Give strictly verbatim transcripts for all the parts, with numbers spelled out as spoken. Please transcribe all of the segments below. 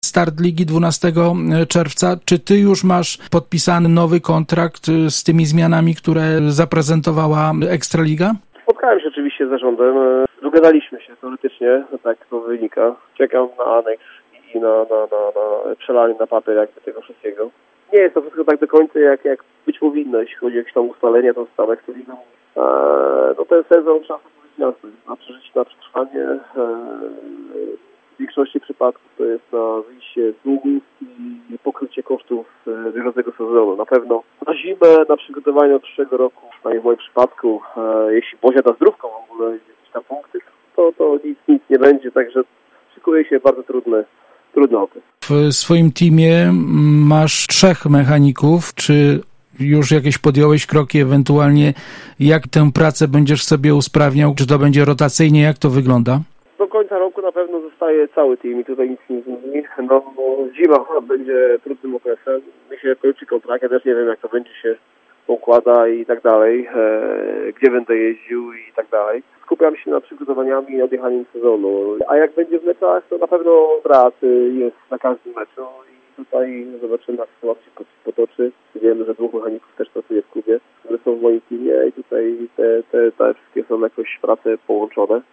Start ligi dwunastego czerwca. Czy ty już masz podpisany nowy kontrakt z tymi zmianami, które zaprezentowała Ekstraliga? Spotkałem się oczywiście z zarządem. Dogadaliśmy się teoretycznie, tak to wynika. Czekam na aneks i na, na, na, na przelanie na papier jakby tego wszystkiego. Nie jest to wszystko tak do końca, jak, jak być powinno, jeśli chodzi o jakieś tam ustalenia, to stałe Ekstraliga. Eee, no ten sezon trzeba powiedzieć jasno, na przeżycie, na przetrwanie. Eee, w większości przypadków to jest na wyjście z długów i pokrycie kosztów bieżącego sezonu. Na pewno na zimę, na przygotowanie od przyszłego roku, przynajmniej w moim przypadku, e, jeśli posiada zdrówką w ogóle jakieś tam punkty, to, to nic, nic nie będzie, także szykuje się bardzo trudny, trudny okres. W swoim teamie masz trzech mechaników, czy już jakieś podjąłeś kroki, ewentualnie jak tę pracę będziesz sobie usprawniał, czy to będzie rotacyjnie, jak to wygląda? Do końca roku na pewno zostaje cały team i tutaj nic nie zmieni. No, zima będzie trudnym okresem. Mi się kończy kontrakt, ja też nie wiem, jak to będzie się układa i tak dalej, e, gdzie będę jeździł i tak dalej. Skupiam się nad przygotowaniami i odjechaniem sezonu. A jak będzie w meczach, to na pewno brat jest na każdym meczu i tutaj zobaczymy, jak sytuacja się potoczy. Wiemy, że dwóch mechaników też pracuje w klubie, które są w moim teamie i tutaj te, te, te wszystkie są jakoś prace połączone.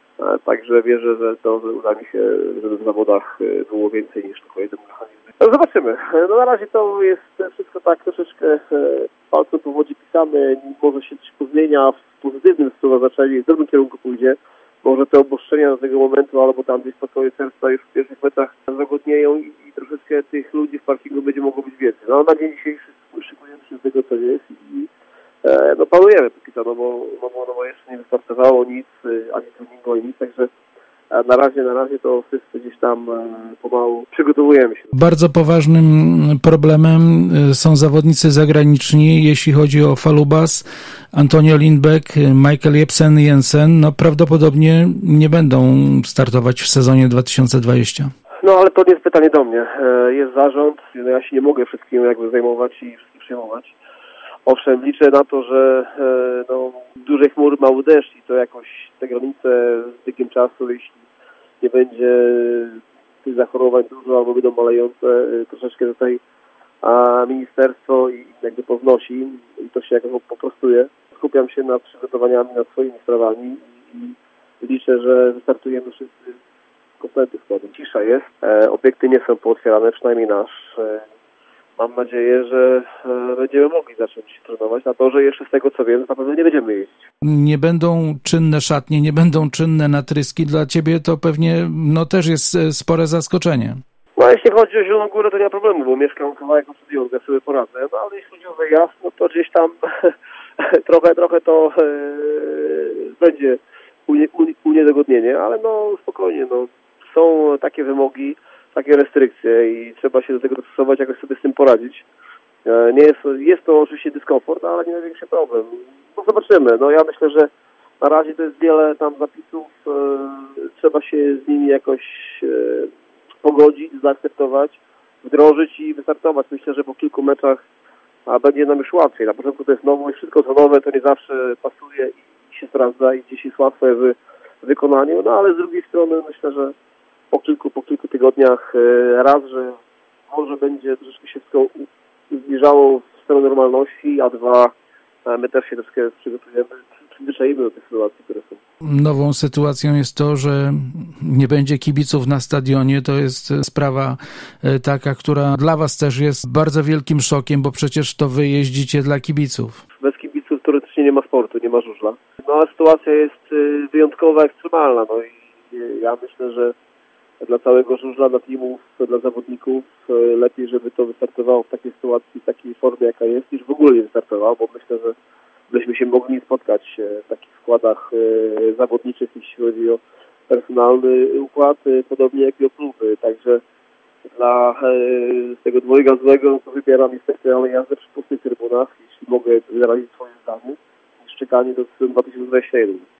Także wierzę, że to że uda mi się, żeby w zawodach było więcej niż tylko jeden mechanizm. No zobaczymy. No na razie to jest wszystko tak troszeczkę palcem po wodzie pisane. Może się coś pozmienia w pozytywnym znaczeniu, w dobrym kierunku pójdzie. Może te obostrzenia do tego momentu albo tam gdzieś spokoje serca już w pierwszych meczach zagodnieją i, i troszeczkę tych ludzi w parkingu będzie mogło być więcej. No na dzień dzisiejszy szykujemy się z tego, co jest i e, no planujemy póki co, no bo, no, bo, no bo jeszcze nie wystartowało nic, ani treningu, ani nic, także na razie, na razie to wszyscy gdzieś tam pomału przygotowujemy się. Bardzo poważnym problemem są zawodnicy zagraniczni, jeśli chodzi o Falubas, Antonio Lindbeck, Michael Jebsen Jensen, no prawdopodobnie nie będą startować w sezonie dwa tysiące dwudziestym. No ale to nie jest pytanie do mnie. Jest zarząd, no ja się nie mogę wszystkim jakby zajmować i wszystkim przyjmować. Owszem, liczę na to, że no, duży chmur, mały deszcz i to jakoś te granice z biegiem czasu, jeśli nie będzie tych zachorowań dużo albo będą malejące, troszeczkę tutaj a ministerstwo i jakby pownosi i to się jakoś poprostuje. Skupiam się nad przygotowaniami, nad swoimi sprawami i liczę, że wystartujemy wszyscy kompletny składem. Cisza jest, e, obiekty nie są pootwierane, przynajmniej nasz. E, Mam nadzieję, że e, będziemy mogli zacząć trenować, na to, że jeszcze z tego co wiem, na pewno nie będziemy jeździć. Nie będą czynne szatnie, nie będą czynne natryski. Dla ciebie to pewnie no też jest spore zaskoczenie. No jeśli chodzi o Zieloną Górę, to nie ma problemu, bo mieszkam kawałek od studium, ja sobie poradzę. No ale jeśli chodzi o wyjazd, no to gdzieś tam trochę, trochę to e, będzie uniedogodnienie, ale no spokojnie, no są takie wymogi, takie restrykcje i trzeba się do tego dostosować, jakoś sobie z tym poradzić. Nie jest, jest to oczywiście dyskomfort, ale nie największy problem. No zobaczymy. No ja myślę, że na razie to jest wiele tam zapisów. E, trzeba się z nimi jakoś e, pogodzić, zaakceptować, wdrożyć i wystartować. Myślę, że po kilku meczach a będzie nam już łatwiej. Na początku to jest nowość, wszystko co nowe to nie zawsze pasuje i się sprawdza i gdzieś jest łatwe w wykonaniu, no ale z drugiej strony myślę, że po kilku, po kilku tygodniach raz, że może będzie troszeczkę się wszystko zbliżało w stronę normalności, a dwa, my też się troszkę przygotujemy, przyzwyczaimy do tych sytuacji, które są. Nową sytuacją jest to, że nie będzie kibiców na stadionie. To jest sprawa taka, która dla was też jest bardzo wielkim szokiem, bo przecież to wy jeździcie dla kibiców. Bez kibiców teoretycznie nie ma sportu, nie ma żużla. No a sytuacja jest wyjątkowa, ekstremalna. No i ja myślę, że dla całego żużla, dla teamów, dla zawodników lepiej, żeby to wystartowało w takiej sytuacji, w takiej formie, jaka jest, niż w ogóle nie wystartowało, bo myślę, że byśmy się mogli spotkać w takich składach zawodniczych, jeśli chodzi o personalny układ, podobnie jak i o kluby. Także dla tego dwojga złego to wybieram niestety, ale jazdę przy pustych trybunach, jeśli mogę wyrazić swoje zdanie, niż czekanie do dwa tysiące dwudziestego pierwszego.